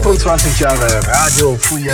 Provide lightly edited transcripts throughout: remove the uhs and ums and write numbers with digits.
25 Jahre Radio Free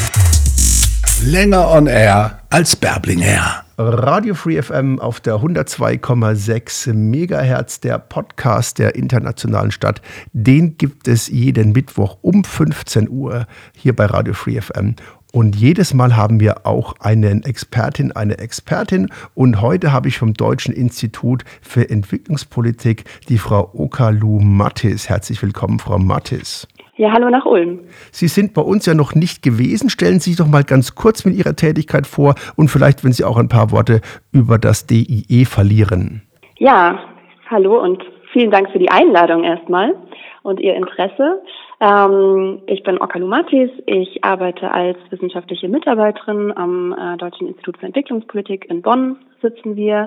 FM. Länger on air als Bärbling Air. Radio Free FM auf der 102,6 Megahertz, der Podcast der internationalen Stadt. Den gibt es jeden Mittwoch um 15 Uhr hier bei Radio Free FM. Und jedes Mal haben wir auch eine Expertin. Und heute habe ich vom Deutschen Institut für Entwicklungspolitik die Frau Okalu Mattis. Herzlich willkommen, Frau Mattis. Ja, hallo nach Ulm. Sie sind bei uns ja noch nicht gewesen. Stellen Sie sich doch mal ganz kurz mit Ihrer Tätigkeit vor und vielleicht, wenn Sie auch ein paar Worte über das DIE verlieren. Ja, hallo und vielen Dank für die Einladung erstmal und Ihr Interesse. Ich bin Okalu Mattis. Ich arbeite als wissenschaftliche Mitarbeiterin am Deutschen Institut für Entwicklungspolitik in Bonn sitzen wir.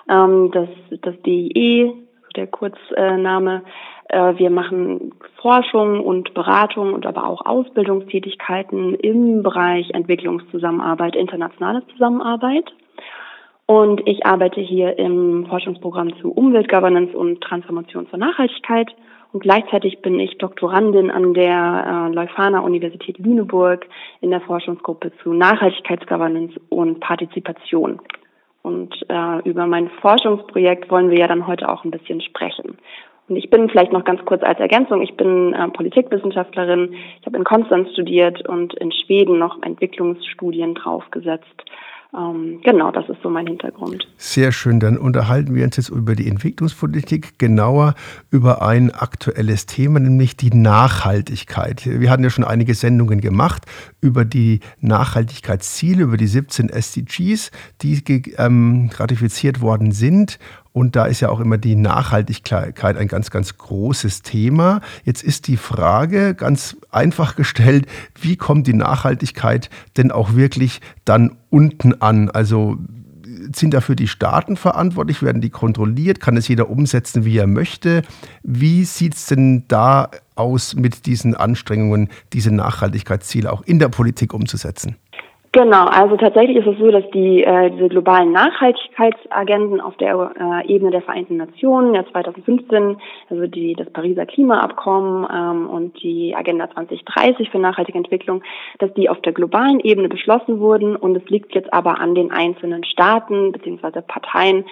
Das DIE, der Kurzname. Wir machen Forschung und Beratung und aber auch Ausbildungstätigkeiten im Bereich Entwicklungszusammenarbeit, internationale Zusammenarbeit. Und ich arbeite hier im Forschungsprogramm zu Umweltgovernance und Transformation zur Nachhaltigkeit. Und gleichzeitig bin ich Doktorandin an der Leuphana-Universität Lüneburg in der Forschungsgruppe zu Nachhaltigkeitsgovernance und Partizipation. Und über mein Forschungsprojekt wollen wir ja dann heute auch ein bisschen sprechen. Und ich bin vielleicht noch ganz kurz als Ergänzung, ich bin Politikwissenschaftlerin, ich habe in Konstanz studiert und in Schweden noch Entwicklungsstudien draufgesetzt. Genau, das ist so mein Hintergrund. Sehr schön, dann unterhalten wir uns jetzt über die Entwicklungspolitik, genauer über ein aktuelles Thema, nämlich die Nachhaltigkeit. Wir hatten ja schon einige Sendungen gemacht über die Nachhaltigkeitsziele, über die 17 SDGs, die ratifiziert worden sind. Und da ist ja auch immer die Nachhaltigkeit ein ganz, ganz großes Thema. Jetzt ist die Frage ganz einfach gestellt, wie kommt die Nachhaltigkeit denn auch wirklich dann unten an? Also sind dafür die Staaten verantwortlich? Werden die kontrolliert? Kann es jeder umsetzen, wie er möchte? Wie sieht es denn da aus mit diesen Anstrengungen, diese Nachhaltigkeitsziele auch in der Politik umzusetzen? Genau, also tatsächlich ist es so, dass diese globalen Nachhaltigkeitsagenden auf der Ebene der Vereinten Nationen, ja 2015, also das Pariser Klimaabkommen und die Agenda 2030 für nachhaltige Entwicklung, dass die auf der globalen Ebene beschlossen wurden und es liegt jetzt aber an den einzelnen Staaten bzw. Parteien,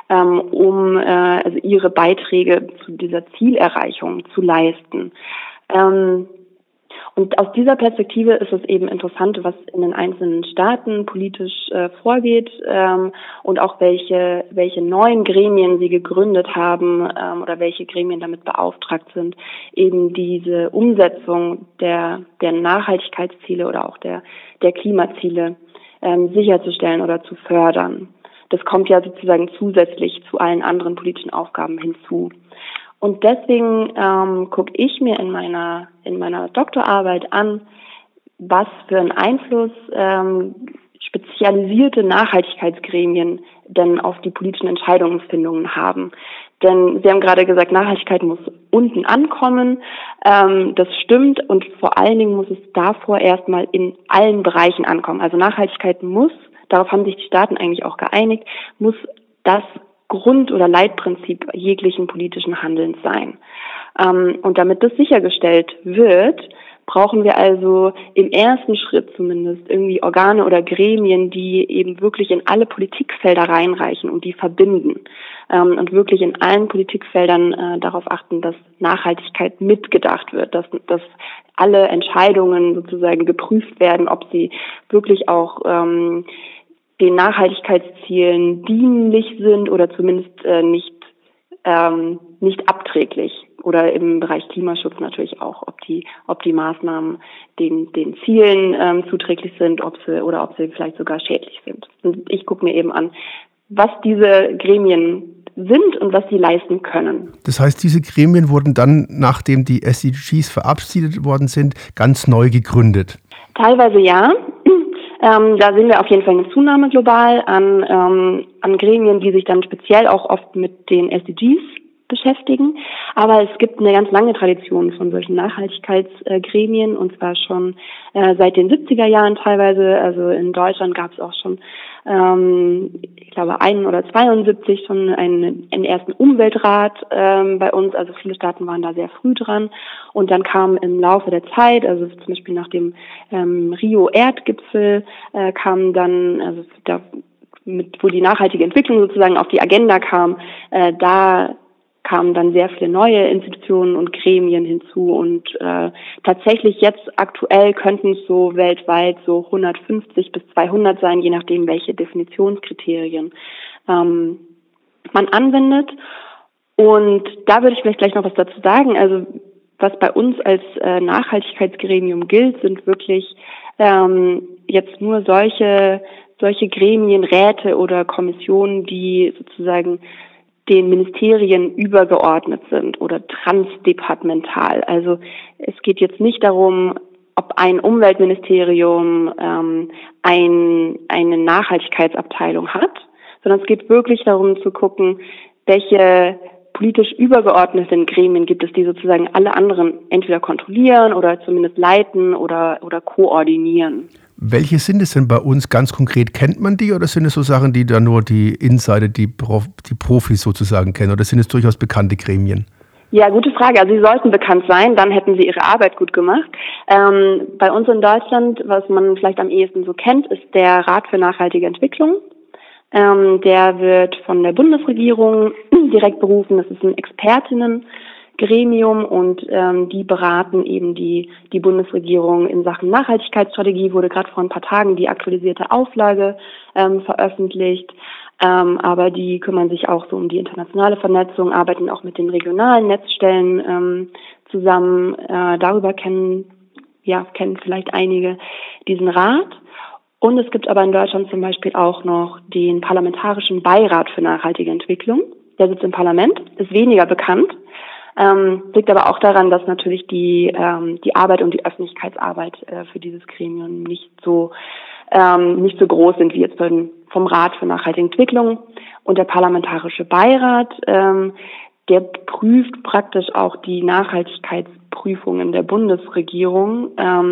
also ihre Beiträge zu dieser Zielerreichung zu leisten. Und aus dieser Perspektive ist es eben interessant, was in den einzelnen Staaten politisch vorgeht und auch welche neuen Gremien sie gegründet haben oder welche Gremien damit beauftragt sind, eben diese Umsetzung der Nachhaltigkeitsziele oder auch der Klimaziele sicherzustellen oder zu fördern. Das kommt ja sozusagen zusätzlich zu allen anderen politischen Aufgaben hinzu. Und deswegen gucke ich mir in meiner Doktorarbeit an, was für einen Einfluss spezialisierte Nachhaltigkeitsgremien denn auf die politischen Entscheidungsfindungen haben. Denn Sie haben gerade gesagt, Nachhaltigkeit muss unten ankommen. Das stimmt und vor allen Dingen muss es davor erstmal in allen Bereichen ankommen. Also Nachhaltigkeit muss, darauf haben sich die Staaten eigentlich auch geeinigt, muss das Grund- oder Leitprinzip jeglichen politischen Handelns sein. Und damit das sichergestellt wird, brauchen wir also im ersten Schritt zumindest irgendwie Organe oder Gremien, die eben wirklich in alle Politikfelder reinreichen und die verbinden und wirklich in allen Politikfeldern darauf achten, dass Nachhaltigkeit mitgedacht wird, dass alle Entscheidungen sozusagen geprüft werden, ob sie wirklich auch den Nachhaltigkeitszielen dienlich sind oder zumindest nicht abträglich oder im Bereich Klimaschutz natürlich auch, ob die Maßnahmen den Zielen zuträglich sind, ob sie vielleicht sogar schädlich sind. Und ich gucke mir eben an, was diese Gremien sind und was sie leisten können. Das heißt, diese Gremien wurden dann, nachdem die SDGs verabschiedet worden sind, ganz neu gegründet? Teilweise ja. Da sehen wir auf jeden Fall eine Zunahme global an Gremien, die sich dann speziell auch oft mit den SDGs beschäftigen. Aber es gibt eine ganz lange Tradition von solchen Nachhaltigkeitsgremien und zwar schon seit den 70er Jahren teilweise. Also in Deutschland gab es auch schon, ich glaube 1972 schon einen ersten Umweltrat bei uns. Also viele Staaten waren da sehr früh dran. Und dann kam im Laufe der Zeit, also zum Beispiel nach dem Rio-Erdgipfel, kam dann, also wo die nachhaltige Entwicklung sozusagen auf die Agenda kam, da kamen dann sehr viele neue Institutionen und Gremien hinzu und tatsächlich jetzt aktuell könnten es so weltweit so 150 bis 200 sein, je nachdem, welche Definitionskriterien man anwendet. Und da würde ich vielleicht gleich noch was dazu sagen. Also was bei uns als Nachhaltigkeitsgremium gilt, sind wirklich jetzt nur solche Gremien, Räte oder Kommissionen, die sozusagen den Ministerien übergeordnet sind oder transdepartemental. Also es geht jetzt nicht darum, ob ein Umweltministerium eine Nachhaltigkeitsabteilung hat, sondern es geht wirklich darum zu gucken, welche politisch übergeordneten Gremien gibt es, die sozusagen alle anderen entweder kontrollieren oder zumindest leiten oder koordinieren. Welche sind es denn bei uns ganz konkret? Kennt man die oder sind es so Sachen, die dann nur die Insider, die Profis sozusagen kennen? Oder sind es durchaus bekannte Gremien? Ja, gute Frage. Also sie sollten bekannt sein, dann hätten sie ihre Arbeit gut gemacht. Bei uns in Deutschland, was man vielleicht am ehesten so kennt, ist der Rat für nachhaltige Entwicklung. Der wird von der Bundesregierung direkt berufen. Das ist ein Expertinnengremium und die beraten eben die Bundesregierung in Sachen Nachhaltigkeitsstrategie. Wurde gerade vor ein paar Tagen die aktualisierte Auflage veröffentlicht. Aber die kümmern sich auch so um die internationale Vernetzung, arbeiten auch mit den regionalen Netzstellen zusammen. Darüber kennen vielleicht einige diesen Rat. Und es gibt aber in Deutschland zum Beispiel auch noch den Parlamentarischen Beirat für nachhaltige Entwicklung. Der sitzt im Parlament, ist weniger bekannt, liegt aber auch daran, dass natürlich die Arbeit und die Öffentlichkeitsarbeit für dieses Gremium nicht so groß sind wie jetzt vom Rat für nachhaltige Entwicklung. Und der Parlamentarische Beirat, der prüft praktisch auch die Nachhaltigkeitsprüfungen der Bundesregierung.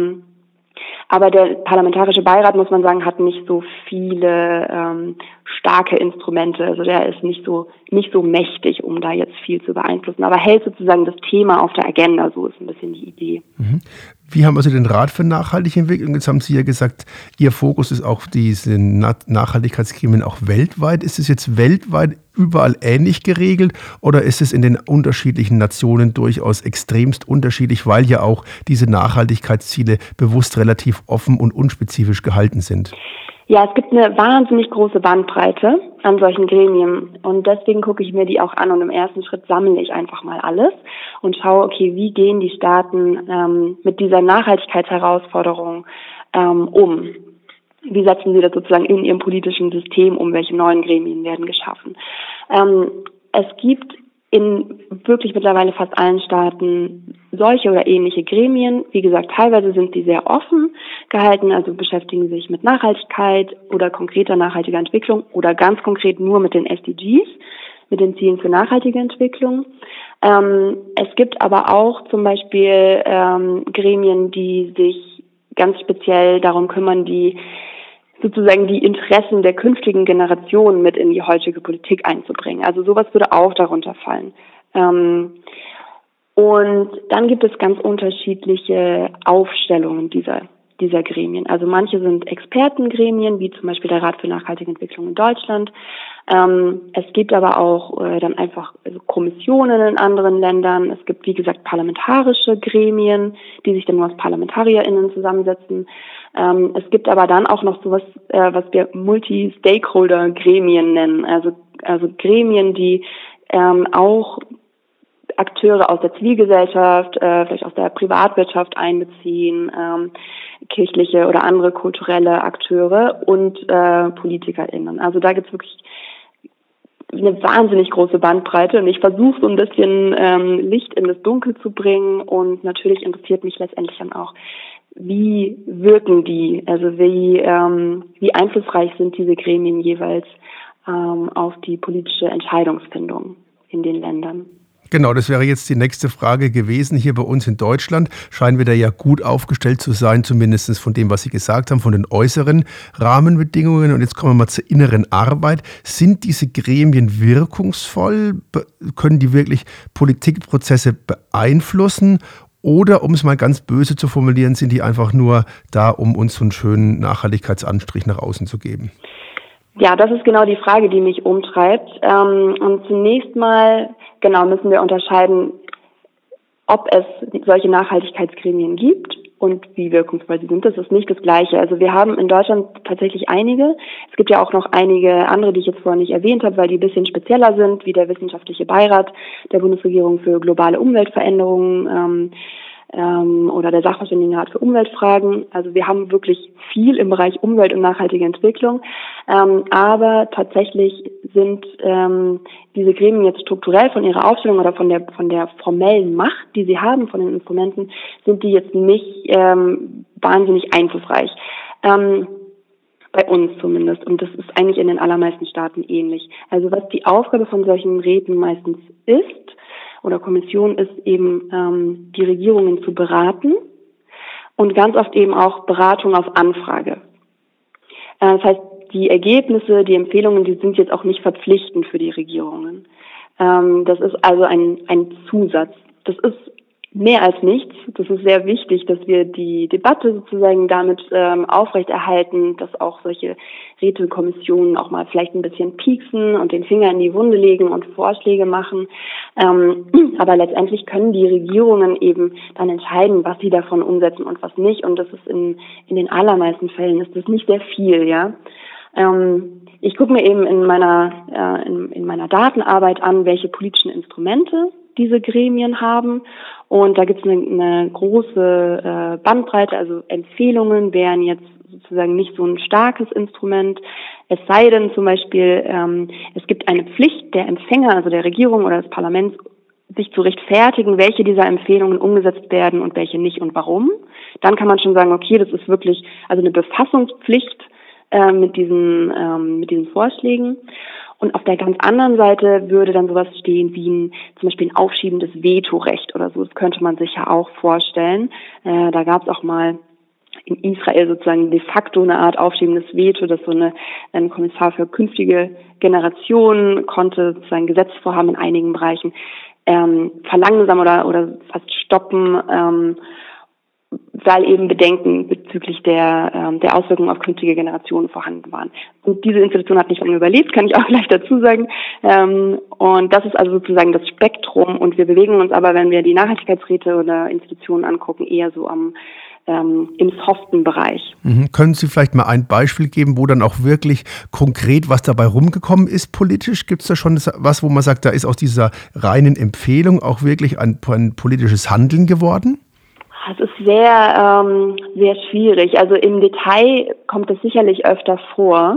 Aber der Parlamentarische Beirat, muss man sagen, hat nicht so viele starke Instrumente. Also der ist nicht so mächtig, um da jetzt viel zu beeinflussen. Aber hält sozusagen das Thema auf der Agenda. So ist ein bisschen die Idee. Wir haben also den Rat für nachhaltige Entwicklung. Jetzt haben Sie ja gesagt, Ihr Fokus ist auch diese Nachhaltigkeitsgremien auch weltweit. Ist es jetzt weltweit überall ähnlich geregelt oder ist es in den unterschiedlichen Nationen durchaus extremst unterschiedlich, weil ja auch diese Nachhaltigkeitsziele bewusst relativ offen und unspezifisch gehalten sind? Ja, es gibt eine wahnsinnig große Bandbreite an solchen Gremien und deswegen gucke ich mir die auch an und im ersten Schritt sammle ich einfach mal alles und schaue, okay, wie gehen die Staaten mit dieser Nachhaltigkeitsherausforderung um? Wie setzen sie das sozusagen in ihrem politischen System um? Welche neuen Gremien werden geschaffen? Es gibt in wirklich mittlerweile fast allen Staaten solche oder ähnliche Gremien. Wie gesagt, teilweise sind die sehr offen gehalten, also beschäftigen sich mit Nachhaltigkeit oder konkreter nachhaltiger Entwicklung oder ganz konkret nur mit den SDGs, mit den Zielen für nachhaltige Entwicklung. Es gibt aber auch zum Beispiel Gremien, die sich ganz speziell darum kümmern, die Interessen der künftigen Generationen mit in die heutige Politik einzubringen. Also sowas würde auch darunter fallen. Und dann gibt es ganz unterschiedliche Aufstellungen dieser Gremien. Also manche sind Expertengremien, wie zum Beispiel der Rat für nachhaltige Entwicklung in Deutschland. Es gibt aber auch dann einfach Kommissionen in anderen Ländern. Es gibt, wie gesagt, parlamentarische Gremien, die sich dann nur aus ParlamentarierInnen zusammensetzen. Es gibt aber dann auch noch sowas, was wir Multi-Stakeholder-Gremien nennen. Also Gremien, die auch Akteure aus der Zivilgesellschaft, vielleicht aus der Privatwirtschaft einbeziehen, kirchliche oder andere kulturelle Akteure und PolitikerInnen. Also da gibt es wirklich eine wahnsinnig große Bandbreite und ich versuche so ein bisschen Licht in das Dunkel zu bringen und natürlich interessiert mich letztendlich dann auch, wie wirken die, also wie einflussreich sind diese Gremien jeweils auf die politische Entscheidungsfindung in den Ländern. Genau, das wäre jetzt die nächste Frage gewesen. Hier bei uns in Deutschland scheinen wir da ja gut aufgestellt zu sein, zumindest von dem, was Sie gesagt haben, von den äußeren Rahmenbedingungen. Und jetzt kommen wir mal zur inneren Arbeit. Sind diese Gremien wirkungsvoll? Können die wirklich Politikprozesse beeinflussen? Oder, um es mal ganz böse zu formulieren, sind die einfach nur da, um uns so einen schönen Nachhaltigkeitsanstrich nach außen zu geben? Ja, das ist genau die Frage, die mich umtreibt. Und zunächst mal, genau, müssen wir unterscheiden, ob es solche Nachhaltigkeitsgremien gibt und wie wirkungsvoll sie sind. Das ist nicht das Gleiche. Also wir haben in Deutschland tatsächlich einige. Es gibt ja auch noch einige andere, die ich jetzt vorhin nicht erwähnt habe, weil die ein bisschen spezieller sind, wie der Wissenschaftliche Beirat der Bundesregierung für globale Umweltveränderungen, oder der Sachverständigenrat für Umweltfragen. Also wir haben wirklich viel im Bereich Umwelt und nachhaltige Entwicklung. Aber tatsächlich sind diese Gremien jetzt strukturell von ihrer Aufstellung oder von der formellen Macht, die sie haben, von den Instrumenten, sind die jetzt nicht wahnsinnig einflussreich. Bei uns zumindest. Und das ist eigentlich in den allermeisten Staaten ähnlich. Also was die Aufgabe von solchen Räten meistens ist, oder Kommission ist eben, die Regierungen zu beraten und ganz oft eben auch Beratung auf Anfrage. Das heißt, die Ergebnisse, die Empfehlungen, die sind jetzt auch nicht verpflichtend für die Regierungen. Das ist also ein Zusatz. Das ist mehr als nichts. Das ist sehr wichtig, dass wir die Debatte sozusagen damit aufrechterhalten, dass auch solche Rätekommissionen auch mal vielleicht ein bisschen pieksen und den Finger in die Wunde legen und Vorschläge machen. Aber letztendlich können die Regierungen eben dann entscheiden, was sie davon umsetzen und was nicht. Und das ist in den allermeisten Fällen ist das nicht sehr viel, ja. Ich gucke mir eben in meiner Datenarbeit an, welche politischen Instrumente diese Gremien haben. Und da gibt es eine große Bandbreite, also Empfehlungen wären jetzt sozusagen nicht so ein starkes Instrument. Es sei denn zum Beispiel, es gibt eine Pflicht der Empfänger, also der Regierung oder des Parlaments, sich zu rechtfertigen, welche dieser Empfehlungen umgesetzt werden und welche nicht und warum. Dann kann man schon sagen, okay, das ist wirklich also eine Befassungspflicht mit diesen Vorschlägen. Und auf der ganz anderen Seite würde dann sowas stehen wie zum Beispiel ein aufschiebendes Vetorecht oder so. Das könnte man sich ja auch vorstellen. Da gab es auch mal in Israel sozusagen de facto eine Art aufschiebendes Veto, dass so ein Kommissar für künftige Generationen konnte sozusagen Gesetzesvorhaben in einigen Bereichen verlangsamen oder fast stoppen, weil eben Bedenken bezüglich der Auswirkungen auf künftige Generationen vorhanden waren. Und diese Institution hat nicht lange überlebt, kann ich auch gleich dazu sagen. Und das ist also sozusagen das Spektrum. Und wir bewegen uns aber, wenn wir die Nachhaltigkeitsräte oder Institutionen angucken, eher so im soften Bereich. Können Sie vielleicht mal ein Beispiel geben, wo dann auch wirklich konkret was dabei rumgekommen ist politisch? Gibt es da schon was, wo man sagt, da ist aus dieser reinen Empfehlung auch wirklich ein politisches Handeln geworden? Es ist sehr, sehr schwierig. Also im Detail kommt es sicherlich öfter vor.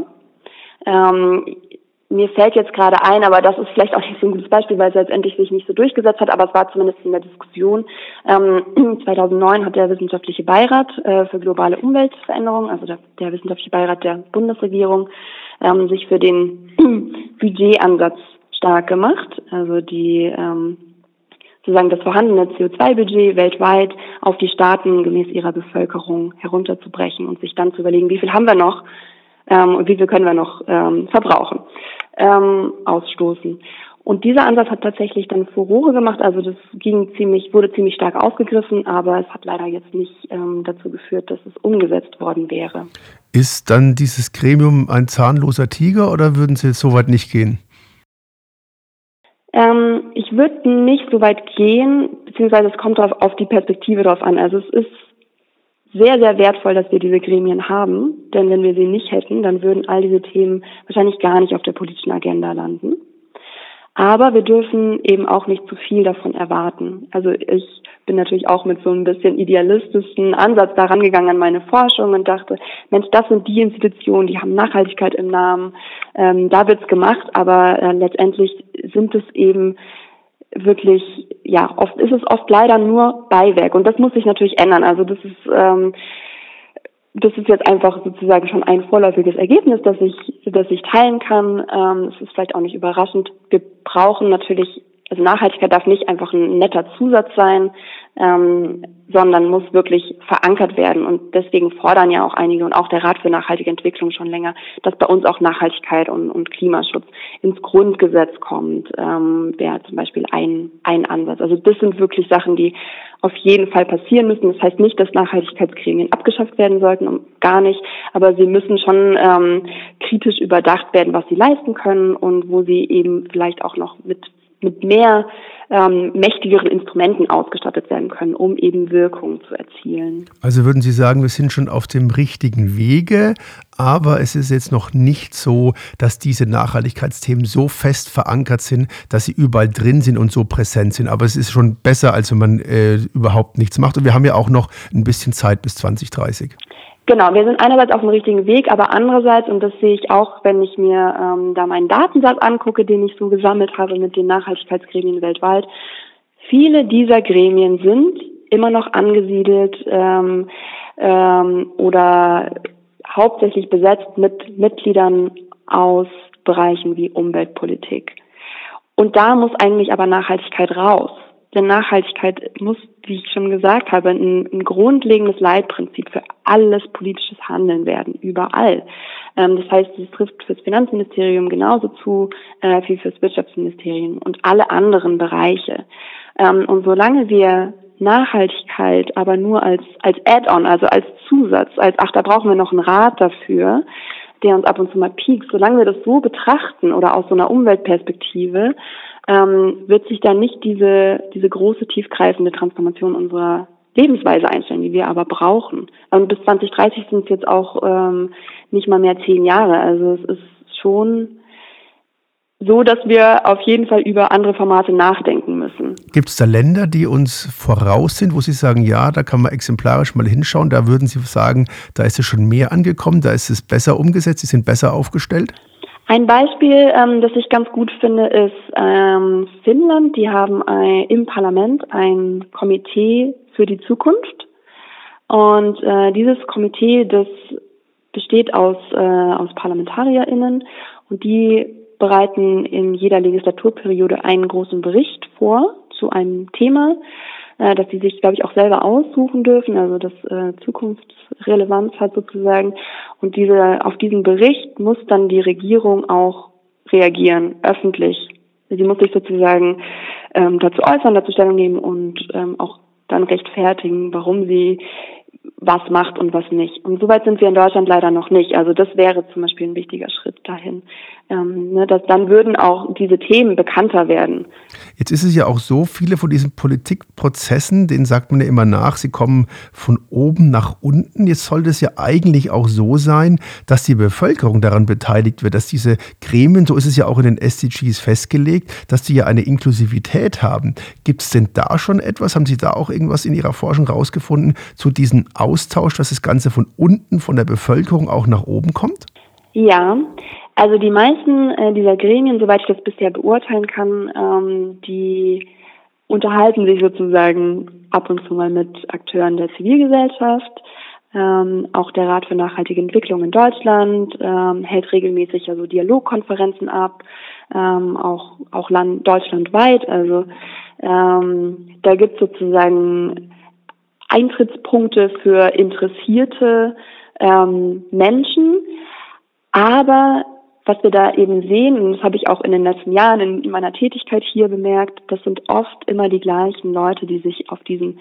Mir fällt jetzt gerade ein, aber das ist vielleicht auch nicht so ein gutes Beispiel, weil es letztendlich sich nicht so durchgesetzt hat, aber es war zumindest in der Diskussion. 2009 hat der Wissenschaftliche Beirat für globale Umweltveränderung, also der Wissenschaftliche Beirat der Bundesregierung, sich für den Budgetansatz stark gemacht. Also sozusagen das vorhandene CO2-Budget weltweit auf die Staaten gemäß ihrer Bevölkerung herunterzubrechen und sich dann zu überlegen, wie viel haben wir noch und wie viel können wir noch verbrauchen, ausstoßen. Und dieser Ansatz hat tatsächlich dann Furore gemacht, also das wurde ziemlich stark aufgegriffen, aber es hat leider jetzt nicht dazu geführt, dass es umgesetzt worden wäre. Ist dann dieses Gremium ein zahnloser Tiger oder würden Sie jetzt so weit nicht gehen? Ich würde nicht so weit gehen, beziehungsweise es kommt auf die Perspektive drauf an. Also es ist sehr, sehr wertvoll, dass wir diese Gremien haben, denn wenn wir sie nicht hätten, dann würden all diese Themen wahrscheinlich gar nicht auf der politischen Agenda landen. Aber wir dürfen eben auch nicht zu viel davon erwarten. Also ich bin natürlich auch mit so ein bisschen idealistischen Ansatz da rangegangen an meine Forschung und dachte, Mensch, das sind die Institutionen, die haben Nachhaltigkeit im Namen, da wird's gemacht, aber letztendlich sind es eben wirklich, ja, ist es oft leider nur Beiwerk und das muss sich natürlich ändern. Also das ist jetzt einfach sozusagen schon ein vorläufiges Ergebnis, das ich teilen kann. Es ist vielleicht auch nicht überraschend. Wir brauchen natürlich, also Nachhaltigkeit darf nicht einfach ein netter Zusatz sein, sondern muss wirklich verankert werden. Und deswegen fordern ja auch einige und auch der Rat für nachhaltige Entwicklung schon länger, dass bei uns auch Nachhaltigkeit und Klimaschutz ins Grundgesetz kommt, wäre zum Beispiel ein Ansatz. Also das sind wirklich Sachen, die auf jeden Fall passieren müssen. Das heißt nicht, dass Nachhaltigkeitsgremien abgeschafft werden sollten, gar nicht, aber sie müssen schon kritisch überdacht werden, was sie leisten können und wo sie eben vielleicht auch noch mit mehr mächtigeren Instrumenten ausgestattet werden können, um eben Wirkung zu erzielen. Also würden Sie sagen, wir sind schon auf dem richtigen Wege, aber es ist jetzt noch nicht so, dass diese Nachhaltigkeitsthemen so fest verankert sind, dass sie überall drin sind und so präsent sind. Aber es ist schon besser, als wenn man überhaupt nichts macht. Und wir haben ja auch noch ein bisschen Zeit bis 2030. Genau, wir sind einerseits auf dem richtigen Weg, aber andererseits, und das sehe ich auch, wenn ich mir da meinen Datensatz angucke, den ich so gesammelt habe mit den Nachhaltigkeitsgremien weltweit, viele dieser Gremien sind immer noch angesiedelt oder hauptsächlich besetzt mit Mitgliedern aus Bereichen wie Umweltpolitik. Und da muss eigentlich aber Nachhaltigkeit raus. Denn Nachhaltigkeit muss, wie ich schon gesagt habe, ein grundlegendes Leitprinzip für alles politisches Handeln werden, überall. Das heißt, es trifft fürs Finanzministerium genauso zu, wie fürs Wirtschaftsministerium und alle anderen Bereiche. Und solange wir Nachhaltigkeit aber nur als Add-on, also als Zusatz, da brauchen wir noch einen Rat dafür, der uns ab und zu mal piekt, solange wir das so betrachten oder aus so einer Umweltperspektive, wird sich dann nicht diese große, tiefgreifende Transformation unserer Lebensweise einstellen, die wir aber brauchen. Und bis 2030 sind es jetzt auch nicht mal mehr 10 Jahre. Also es ist schon so, dass wir auf jeden Fall über andere Formate nachdenken müssen. Gibt es da Länder, die uns voraus sind, wo Sie sagen, ja, da kann man exemplarisch mal hinschauen, da würden Sie sagen, da ist es schon mehr angekommen, da ist es besser umgesetzt, sie sind besser aufgestellt? Ein Beispiel, das ich ganz gut finde, ist Finnland. Die haben im Parlament ein Komitee für die Zukunft. Und dieses Komitee, das besteht aus ParlamentarierInnen und die bereiten in jeder Legislaturperiode einen großen Bericht vor zu einem Thema, dass sie sich, glaube ich, auch selber aussuchen dürfen, also das Zukunftsrelevanz hat sozusagen. Und auf diesen Bericht muss dann die Regierung auch reagieren, öffentlich. Sie muss sich sozusagen dazu äußern, dazu Stellung nehmen und auch dann rechtfertigen, warum sie was macht und was nicht. Und soweit sind wir in Deutschland leider noch nicht. Also das wäre zum Beispiel ein wichtiger Schritt dahin. Dass dann würden auch diese Themen bekannter werden. Jetzt ist es ja auch so, viele von diesen Politikprozessen, denen sagt man ja immer nach, sie kommen von oben nach unten. Jetzt sollte es ja eigentlich auch so sein, dass die Bevölkerung daran beteiligt wird, dass diese Gremien, so ist es ja auch in den SDGs festgelegt, dass die ja eine Inklusivität haben. Gibt es denn da schon etwas? Haben Sie da auch irgendwas in Ihrer Forschung rausgefunden zu diesem Austausch, dass das Ganze von unten, von der Bevölkerung auch nach oben kommt? Ja, also die meisten dieser Gremien, soweit ich das bisher beurteilen kann, die unterhalten sich sozusagen ab und zu mal mit Akteuren der Zivilgesellschaft. Auch der Rat für nachhaltige Entwicklung in Deutschland hält regelmäßig also Dialogkonferenzen ab, auch deutschlandweit. Also da gibt es sozusagen Eintrittspunkte für interessierte Menschen, aber was wir da eben sehen, und das habe ich auch in den letzten Jahren in meiner Tätigkeit hier bemerkt, das sind oft immer die gleichen Leute, die sich auf diesen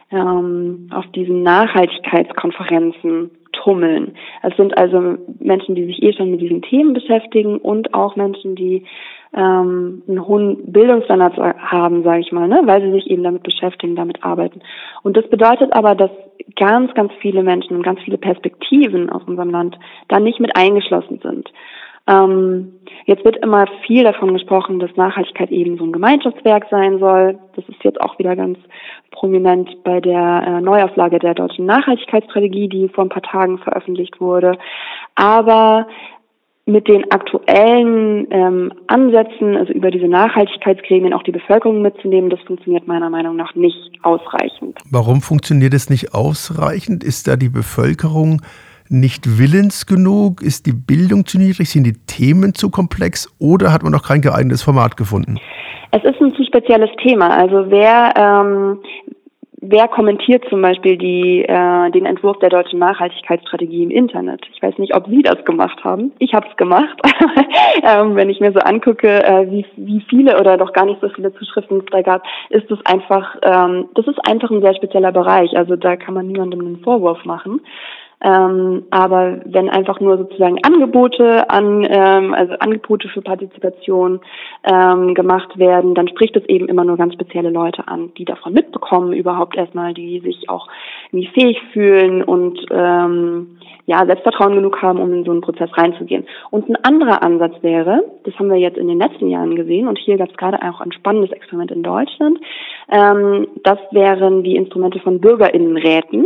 Nachhaltigkeitskonferenzen tummeln. Es sind also Menschen, die sich schon mit diesen Themen beschäftigen und auch Menschen, die einen hohen Bildungsstandard haben, sage ich mal, weil sie sich eben damit beschäftigen, damit arbeiten. Und das bedeutet aber, dass ganz, ganz viele Menschen und ganz viele Perspektiven aus unserem Land da nicht mit eingeschlossen sind. Jetzt wird immer viel davon gesprochen, dass Nachhaltigkeit eben so ein Gemeinschaftswerk sein soll. Das ist jetzt auch wieder ganz prominent bei der Neuauflage der deutschen Nachhaltigkeitsstrategie, die vor ein paar Tagen veröffentlicht wurde. Aber mit den aktuellen Ansätzen, also über diese Nachhaltigkeitsgremien auch die Bevölkerung mitzunehmen, das funktioniert meiner Meinung nach nicht ausreichend. Warum funktioniert es nicht ausreichend? Ist da die Bevölkerung nicht willens genug? Ist die Bildung zu niedrig? Sind die Themen zu komplex? Oder hat man noch kein geeignetes Format gefunden? Es ist ein zu spezielles Thema. Also wer wer kommentiert zum Beispiel den Entwurf der deutschen Nachhaltigkeitsstrategie im Internet? Ich weiß nicht, ob Sie das gemacht haben. Ich habe es gemacht. Wenn ich mir so angucke, wie viele oder doch gar nicht so viele Zuschriften es da gab, ist es einfach, das ist einfach ein sehr spezieller Bereich. Also da kann man niemandem einen Vorwurf machen. Aber wenn einfach nur sozusagen Angebote für Partizipation gemacht werden, dann spricht es eben immer nur ganz spezielle Leute an, die davon mitbekommen überhaupt erstmal, die sich auch irgendwie fähig fühlen und Selbstvertrauen genug haben, um in so einen Prozess reinzugehen. Und ein anderer Ansatz wäre, das haben wir jetzt in den letzten Jahren gesehen, und hier gab es gerade auch ein spannendes Experiment in Deutschland, das wären die Instrumente von BürgerInnenräten.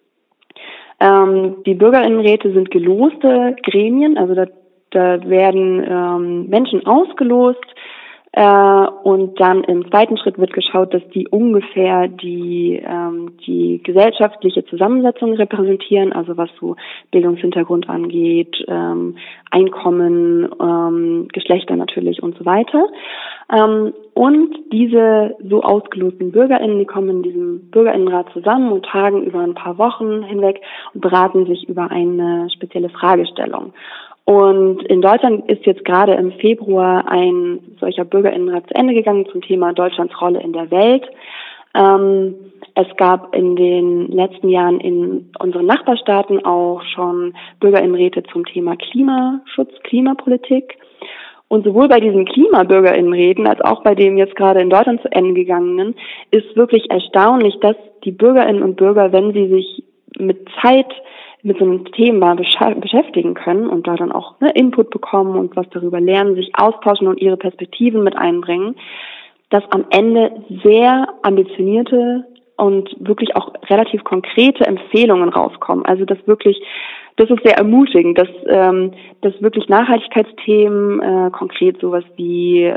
Die BürgerInnenräte sind geloste Gremien, also da werden Menschen ausgelost und dann im zweiten Schritt wird geschaut, dass die ungefähr die gesellschaftliche Zusammensetzung repräsentieren, also was so Bildungshintergrund angeht, Einkommen, Geschlechter natürlich und so weiter. Und diese so ausgelosten BürgerInnen, die kommen in diesem BürgerInnenrat zusammen und tagen über ein paar Wochen hinweg und beraten sich über eine spezielle Fragestellung. Und in Deutschland ist jetzt gerade im Februar ein solcher BürgerInnenrat zu Ende gegangen zum Thema Deutschlands Rolle in der Welt. Es gab in den letzten Jahren in unseren Nachbarstaaten auch schon BürgerInnenräte zum Thema Klimaschutz, Klimapolitik. Und sowohl bei diesen Klimabürgerinnenräten als auch bei dem jetzt gerade in Deutschland zu Ende gegangenen ist wirklich erstaunlich, dass die Bürgerinnen und Bürger, wenn sie sich mit so einem Thema beschäftigen können und da dann auch Input bekommen und was darüber lernen, sich austauschen und ihre Perspektiven mit einbringen, dass am Ende sehr ambitionierte und wirklich auch relativ konkrete Empfehlungen rauskommen. Also das ist sehr ermutigend, dass wirklich Nachhaltigkeitsthemen, konkret sowas wie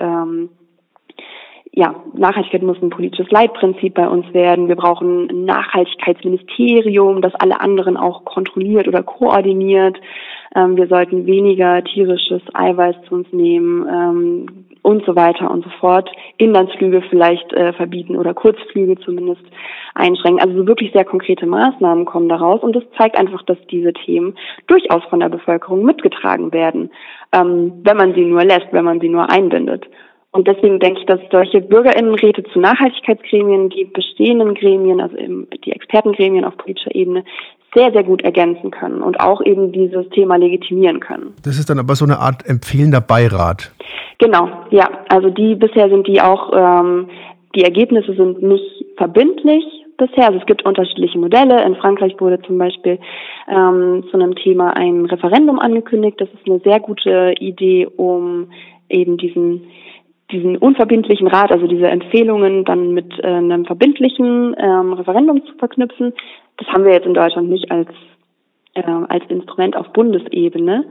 Nachhaltigkeit muss ein politisches Leitprinzip bei uns werden. Wir brauchen ein Nachhaltigkeitsministerium, das alle anderen auch kontrolliert oder koordiniert. Wir sollten weniger tierisches Eiweiß zu uns nehmen und so weiter und so fort. Inlandsflüge vielleicht verbieten oder Kurzflüge zumindest einschränken. Also so wirklich sehr konkrete Maßnahmen kommen daraus. Und das zeigt einfach, dass diese Themen durchaus von der Bevölkerung mitgetragen werden, wenn man sie nur lässt, wenn man sie nur einbindet. Und deswegen denke ich, dass solche BürgerInnenräte zu Nachhaltigkeitsgremien, die bestehenden Gremien, also eben die Expertengremien auf politischer Ebene, sehr, sehr gut ergänzen können und auch eben dieses Thema legitimieren können. Das ist dann aber so eine Art empfehlender Beirat. Genau, ja. Also bisher sind die auch, die Ergebnisse sind nicht verbindlich bisher. Also es gibt unterschiedliche Modelle. In Frankreich wurde zum Beispiel zu einem Thema ein Referendum angekündigt. Das ist eine sehr gute Idee, um eben diesen unverbindlichen Rat, also diese Empfehlungen dann mit einem verbindlichen Referendum zu verknüpfen. Das haben wir jetzt in Deutschland nicht als Instrument auf Bundesebene.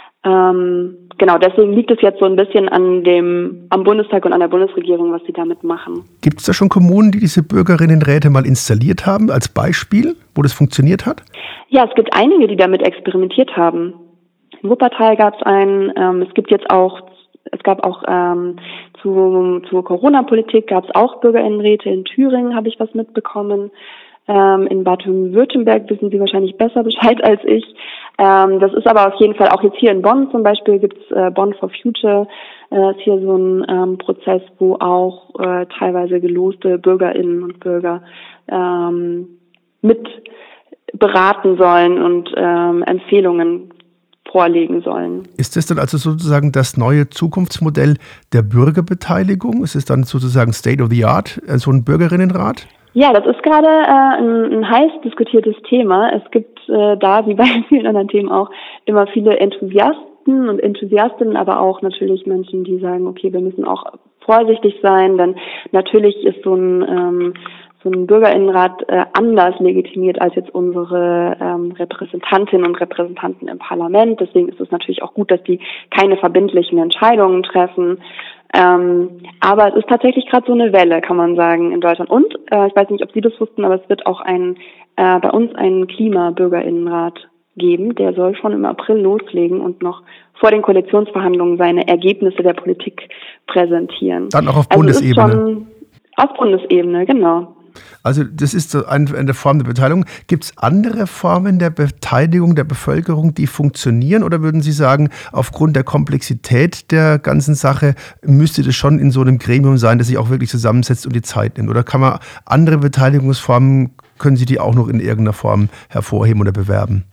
Genau, deswegen liegt es jetzt so ein bisschen am Bundestag und an der Bundesregierung, was sie damit machen. Gibt es da schon Kommunen, die diese Bürgerinnenräte mal installiert haben, als Beispiel, wo das funktioniert hat? Ja, es gibt einige, die damit experimentiert haben. In Wuppertal gab es einen, es gab auch zur Corona-Politik gab es auch BürgerInnenräte. In Thüringen habe ich was mitbekommen. In Baden-Württemberg wissen Sie wahrscheinlich besser Bescheid als ich. Das ist aber auf jeden Fall auch jetzt hier in Bonn zum Beispiel gibt's Bonn for Future. Ist hier so ein Prozess, wo auch teilweise geloste BürgerInnen und Bürger mit beraten sollen und Empfehlungen vorlegen sollen. Ist das dann also sozusagen das neue Zukunftsmodell der Bürgerbeteiligung? Ist es dann sozusagen State of the Art, so ein Bürgerinnenrat? Ja, das ist gerade ein heiß diskutiertes Thema. Es gibt da, wie bei vielen anderen Themen auch, immer viele Enthusiasten und Enthusiastinnen, aber auch natürlich Menschen, die sagen, okay, wir müssen auch vorsichtig sein, denn natürlich ist so ein Bürgerinnenrat anders legitimiert als jetzt unsere Repräsentantinnen und Repräsentanten im Parlament. Deswegen ist es natürlich auch gut, dass die keine verbindlichen Entscheidungen treffen. Aber es ist tatsächlich gerade so eine Welle, kann man sagen, in Deutschland. Und ich weiß nicht, ob Sie das wussten, aber es wird auch bei uns einen Klimabürgerinnenrat geben. Der soll schon im April loslegen und noch vor den Koalitionsverhandlungen seine Ergebnisse der Politik präsentieren. Dann auch auf Bundesebene. Auf Bundesebene, genau. Also das ist so eine Form der Beteiligung. Gibt es andere Formen der Beteiligung der Bevölkerung, die funktionieren? Oder würden Sie sagen, aufgrund der Komplexität der ganzen Sache müsste das schon in so einem Gremium sein, das sich auch wirklich zusammensetzt und die Zeit nimmt? Oder kann man andere Beteiligungsformen, können Sie die auch noch in irgendeiner Form hervorheben oder bewerben?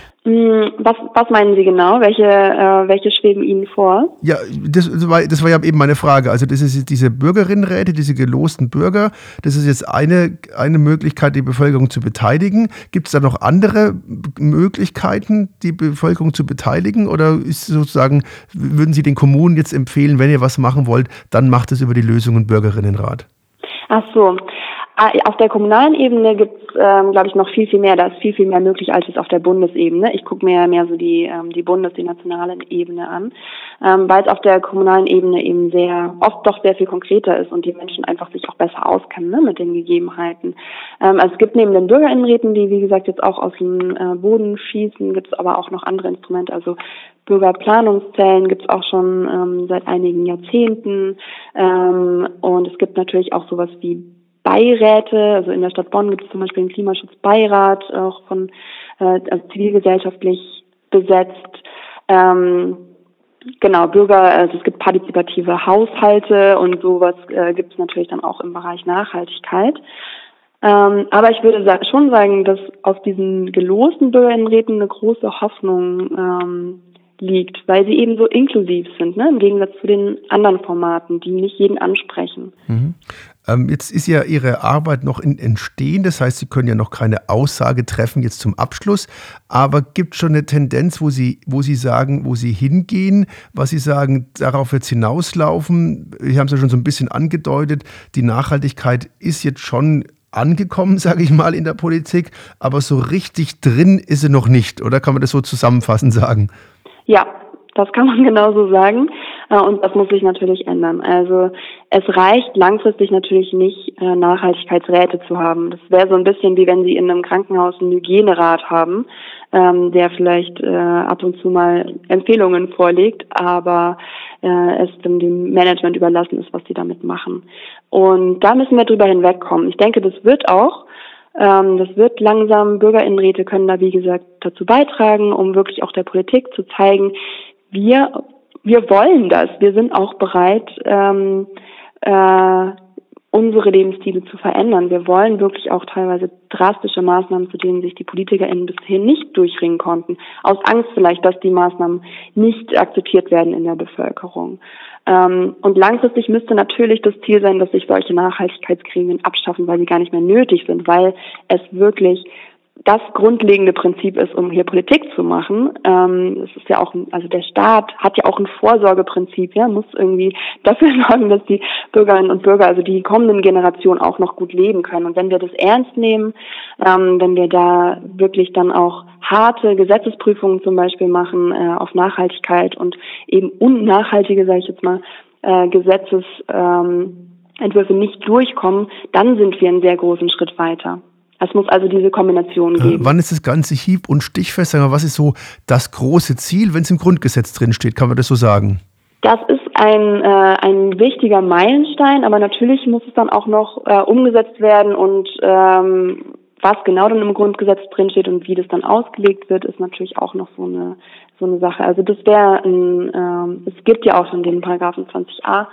Was meinen Sie genau? Welche schweben Ihnen vor? Ja, das war ja eben meine Frage. Also das ist diese Bürgerinnenräte, diese gelosten Bürger. Das ist jetzt eine Möglichkeit, die Bevölkerung zu beteiligen. Gibt es da noch andere Möglichkeiten, die Bevölkerung zu beteiligen? Oder ist sozusagen, würden Sie den Kommunen jetzt empfehlen, wenn ihr was machen wollt, dann macht es über die Lösung und Bürgerinnenrat? Ach so. Auf der kommunalen Ebene gibt es, glaube ich, noch viel, viel mehr. Da ist viel, viel mehr möglich als jetzt auf der Bundesebene. Ich gucke mir mehr so die nationale Ebene an, weil es auf der kommunalen Ebene eben oft doch sehr viel konkreter ist und die Menschen einfach sich auch besser auskennen, ne, mit den Gegebenheiten. Also es gibt neben den BürgerInnenräten, die wie gesagt jetzt auch aus dem Boden schießen, gibt es aber auch noch andere Instrumente, also Bürgerplanungszellen gibt es auch schon seit einigen Jahrzehnten, und es gibt natürlich auch sowas wie Beiräte, also in der Stadt Bonn gibt es zum Beispiel einen Klimaschutzbeirat, auch also zivilgesellschaftlich besetzt. Genau, also es gibt partizipative Haushalte und sowas gibt es natürlich dann auch im Bereich Nachhaltigkeit. Aber ich würde schon sagen, dass aus diesen gelosten Bürgerinnenräten eine große Hoffnung liegt, weil sie eben so inklusiv sind, ne? Im Gegensatz zu den anderen Formaten, die nicht jeden ansprechen. Mhm. Jetzt ist ja Ihre Arbeit noch in Entstehen, das heißt, Sie können ja noch keine Aussage treffen jetzt zum Abschluss, aber gibt es schon eine Tendenz, wo Sie sagen, wo Sie hingehen, was Sie sagen, darauf wird es hinauslaufen? Sie haben es ja schon so ein bisschen angedeutet, die Nachhaltigkeit ist jetzt schon angekommen, sage ich mal, in der Politik, aber so richtig drin ist sie noch nicht, oder kann man das so zusammenfassend sagen? Ja, das kann man genauso sagen. Und das muss sich natürlich ändern. Also es reicht langfristig natürlich nicht, Nachhaltigkeitsräte zu haben. Das wäre so ein bisschen wie wenn Sie in einem Krankenhaus einen Hygienerat haben, der vielleicht ab und zu mal Empfehlungen vorlegt, aber es dann dem Management überlassen ist, was sie damit machen. Und da müssen wir drüber hinwegkommen. Ich denke, das wird auch. Das wird langsam, BürgerInnenräte können da, wie gesagt, dazu beitragen, um wirklich auch der Politik zu zeigen, wir wollen das. Wir sind auch bereit, unsere Lebensstile zu verändern. Wir wollen wirklich auch teilweise drastische Maßnahmen, zu denen sich die PolitikerInnen bisher nicht durchringen konnten. Aus Angst vielleicht, dass die Maßnahmen nicht akzeptiert werden in der Bevölkerung. Und langfristig müsste natürlich das Ziel sein, dass sich solche Nachhaltigkeitsgremien abschaffen, weil sie gar nicht mehr nötig sind, weil es wirklich das grundlegende Prinzip ist, um hier Politik zu machen. Es ist ja auch, also der Staat hat ja auch ein Vorsorgeprinzip, ja, muss irgendwie dafür sorgen, dass die Bürgerinnen und Bürger, also die kommenden Generationen auch noch gut leben können. Und wenn wir das ernst nehmen, wenn wir da wirklich dann auch harte Gesetzesprüfungen zum Beispiel machen auf Nachhaltigkeit und eben unnachhaltige, sage ich jetzt mal, Gesetzesentwürfe nicht durchkommen, dann sind wir einen sehr großen Schritt weiter. Es muss also diese Kombination geben. Wann ist das Ganze hieb- und stichfest? Was ist so das große Ziel, wenn es im Grundgesetz drin steht? Kann man das so sagen? Das ist ein wichtiger Meilenstein, aber natürlich muss es dann auch noch umgesetzt werden und was genau dann im Grundgesetz drin steht und wie das dann ausgelegt wird, ist natürlich auch noch so eine Sache. Also das wäre es gibt ja auch schon den Paragraphen 20a.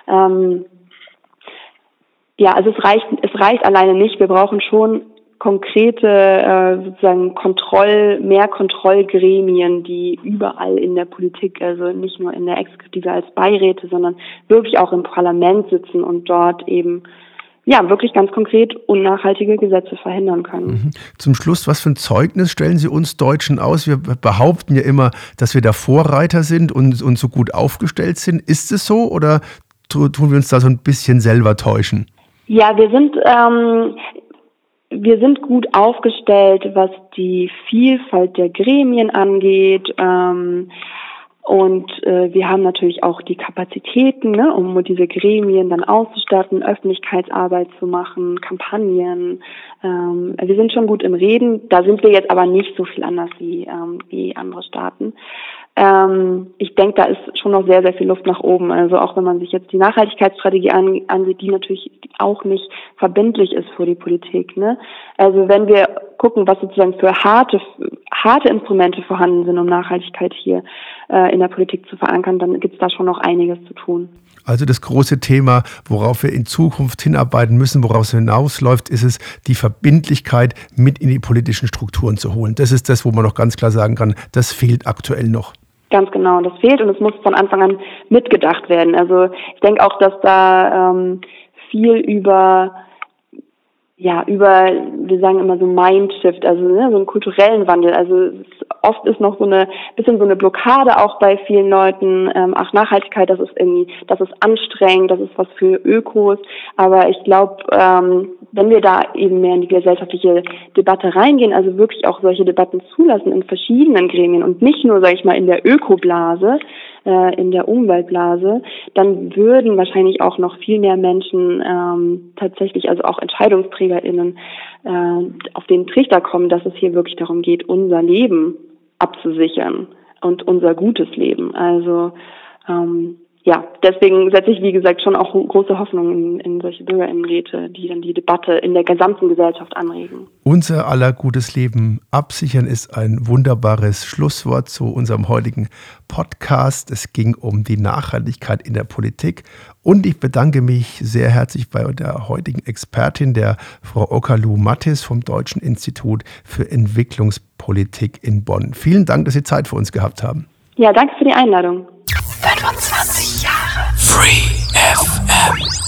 Ja, also es reicht alleine nicht. Wir brauchen schon konkrete sozusagen mehr Kontrollgremien, die überall in der Politik, also nicht nur in der Exekutive als Beiräte, sondern wirklich auch im Parlament sitzen und dort eben wirklich ganz konkret unnachhaltige Gesetze verhindern können. Zum Schluss, was für ein Zeugnis stellen Sie uns Deutschen aus? Wir behaupten ja immer, dass wir da Vorreiter sind und so gut aufgestellt sind. Ist es so oder tun wir uns da so ein bisschen selber täuschen? Ja, wir sind gut aufgestellt, was die Vielfalt der Gremien angeht. Und wir haben natürlich auch die Kapazitäten, ne, um diese Gremien dann auszustatten, Öffentlichkeitsarbeit zu machen, Kampagnen. Wir sind schon gut im Reden. Da sind wir jetzt aber nicht so viel anders wie andere Staaten. Ich denke, da ist schon noch sehr, sehr viel Luft nach oben. Also auch wenn man sich jetzt die Nachhaltigkeitsstrategie ansieht, die natürlich auch nicht verbindlich ist für die Politik, ne? Also wenn wir gucken, was sozusagen für harte Instrumente vorhanden sind, um Nachhaltigkeit hier in der Politik zu verankern, dann gibt es da schon noch einiges zu tun. Also das große Thema, worauf wir in Zukunft hinarbeiten müssen, worauf es hinausläuft, ist es, die Verbindlichkeit mit in die politischen Strukturen zu holen. Das ist das, wo man noch ganz klar sagen kann, das fehlt aktuell noch. Ganz genau, das fehlt und es muss von Anfang an mitgedacht werden. Also ich denke auch, dass da viel über, wir sagen immer so Mindshift, also so einen kulturellen Wandel. Also oft ist noch so eine Blockade auch bei vielen Leuten. Nachhaltigkeit, das ist anstrengend, das ist was für Ökos. Aber ich glaube, wenn wir da eben mehr in die gesellschaftliche Debatte reingehen, also wirklich auch solche Debatten zulassen in verschiedenen Gremien und nicht nur, sage ich mal, in der Ökoblase, in der Umweltblase, dann würden wahrscheinlich auch noch viel mehr Menschen tatsächlich, also auch EntscheidungsträgerInnen, auf den Trichter kommen, dass es hier wirklich darum geht, unser Leben abzusichern und unser gutes Leben. Also deswegen setze ich, wie gesagt, schon auch große Hoffnung in solche BürgerInnenräte, die dann die Debatte in der gesamten Gesellschaft anregen. Unser aller gutes Leben absichern ist ein wunderbares Schlusswort zu unserem heutigen Podcast. Es ging um die Nachhaltigkeit in der Politik und ich bedanke mich sehr herzlich bei der heutigen Expertin, der Frau Okalu-Mattis vom Deutschen Institut für Entwicklungspolitik in Bonn. Vielen Dank, dass Sie Zeit für uns gehabt haben. Ja, danke für die Einladung. 25 Jahre Free FM.